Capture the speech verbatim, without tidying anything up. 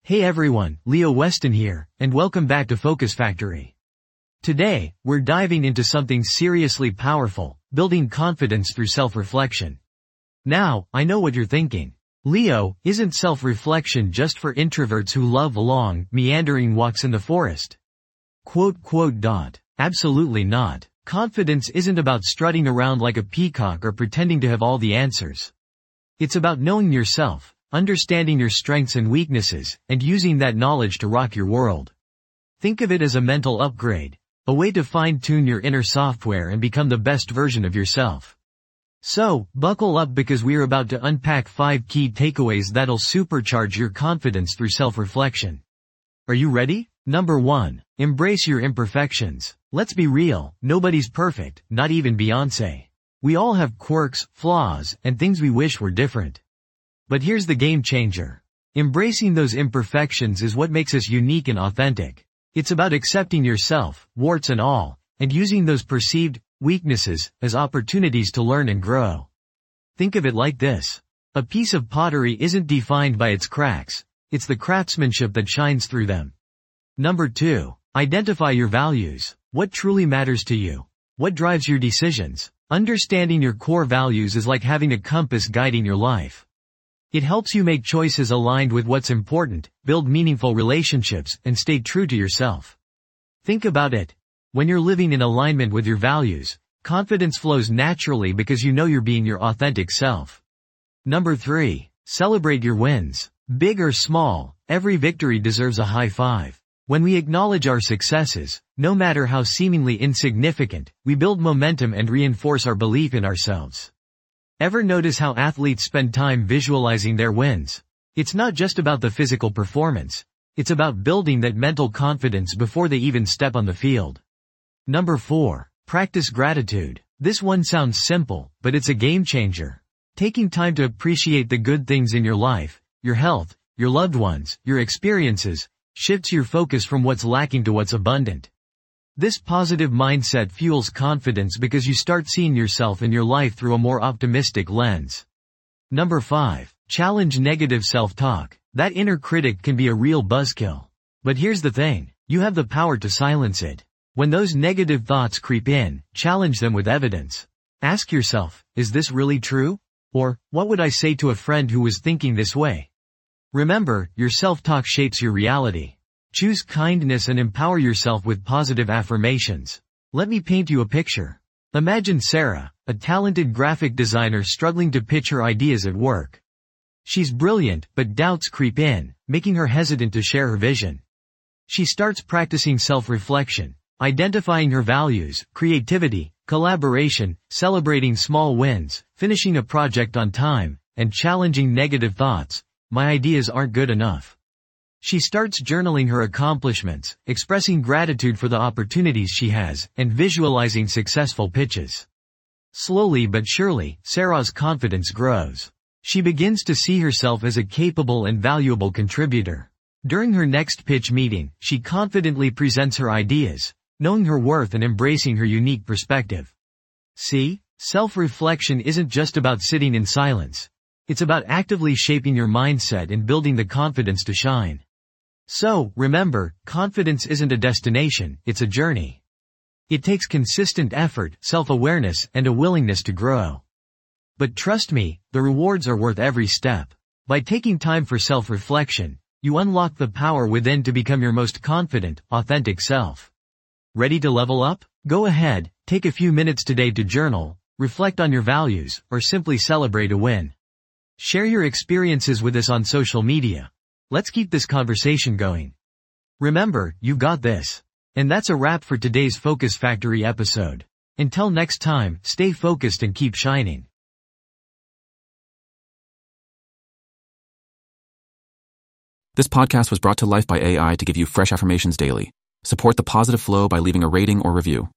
Hey everyone, Leo Weston here, and welcome back to Focus Factory. Today, we're diving into something seriously powerful, building confidence through self-reflection. Now, I know what you're thinking. Leo, isn't self-reflection just for introverts who love long, meandering walks in the forest? Quote, quote, dot. Absolutely not. Confidence isn't about strutting around like a peacock or pretending to have all the answers. It's about knowing yourself, understanding your strengths and weaknesses, and using that knowledge to rock your world. Think of it as a mental upgrade, a way to fine-tune your inner software and become the best version of yourself. So, buckle up because we're about to unpack five key takeaways that'll supercharge your confidence through self-reflection. Are you ready? Number one. Embrace your imperfections. Let's be real, nobody's perfect, not even Beyoncé. We all have quirks, flaws, and things we wish were different. But here's the game changer. Embracing those imperfections is what makes us unique and authentic. It's about accepting yourself, warts and all, and using those perceived weaknesses as opportunities to learn and grow. Think of it like this. A piece of pottery isn't defined by its cracks, it's the craftsmanship that shines through them. Number two. Identify your values. What truly matters to you? What drives your decisions? Understanding your core values is like having a compass guiding your life. It helps you make choices aligned with what's important, build meaningful relationships, and stay true to yourself. Think about it. When you're living in alignment with your values, confidence flows naturally because you know you're being your authentic self. Number three. Celebrate your wins. Big or small, every victory deserves a high five. When we acknowledge our successes, no matter how seemingly insignificant, we build momentum and reinforce our belief in ourselves. Ever notice how athletes spend time visualizing their wins? It's not just about the physical performance. It's about building that mental confidence before they even step on the field. Number four. Practice gratitude. This one sounds simple, but it's a game changer. Taking time to appreciate the good things in your life, your health, your loved ones, your experiences, shifts your focus from what's lacking to what's abundant. This positive mindset fuels confidence because you start seeing yourself and your life through a more optimistic lens. Number five. Challenge negative self-talk. That inner critic can be a real buzzkill. But here's the thing, you have the power to silence it. When those negative thoughts creep in, challenge them with evidence. Ask yourself, is this really true? Or, what would I say to a friend who was thinking this way? Remember, your self-talk shapes your reality. Choose kindness and empower yourself with positive affirmations. Let me paint you a picture. Imagine Sarah, a talented graphic designer struggling to pitch her ideas at work. She's brilliant, but doubts creep in, making her hesitant to share her vision. She starts practicing self-reflection, identifying her values, creativity, collaboration, celebrating small wins, finishing a project on time, and challenging negative thoughts. My ideas aren't good enough. She starts journaling her accomplishments, expressing gratitude for the opportunities she has, and visualizing successful pitches. Slowly but surely, Sarah's confidence grows. She begins to see herself as a capable and valuable contributor. During her next pitch meeting, she confidently presents her ideas, knowing her worth and embracing her unique perspective. See, self-reflection isn't just about sitting in silence. It's about actively shaping your mindset and building the confidence to shine. So, remember, confidence isn't a destination, it's a journey. It takes consistent effort, self-awareness, and a willingness to grow. But trust me, the rewards are worth every step. By taking time for self-reflection, you unlock the power within to become your most confident, authentic self. Ready to level up? Go ahead, take a few minutes today to journal, reflect on your values, or simply celebrate a win. Share your experiences with us on social media. Let's keep this conversation going. Remember, you got this. And that's a wrap for today's Focus Factory episode. Until next time, stay focused and keep shining. This podcast was brought to life by A I to give you fresh affirmations daily. Support the positive flow by leaving a rating or review.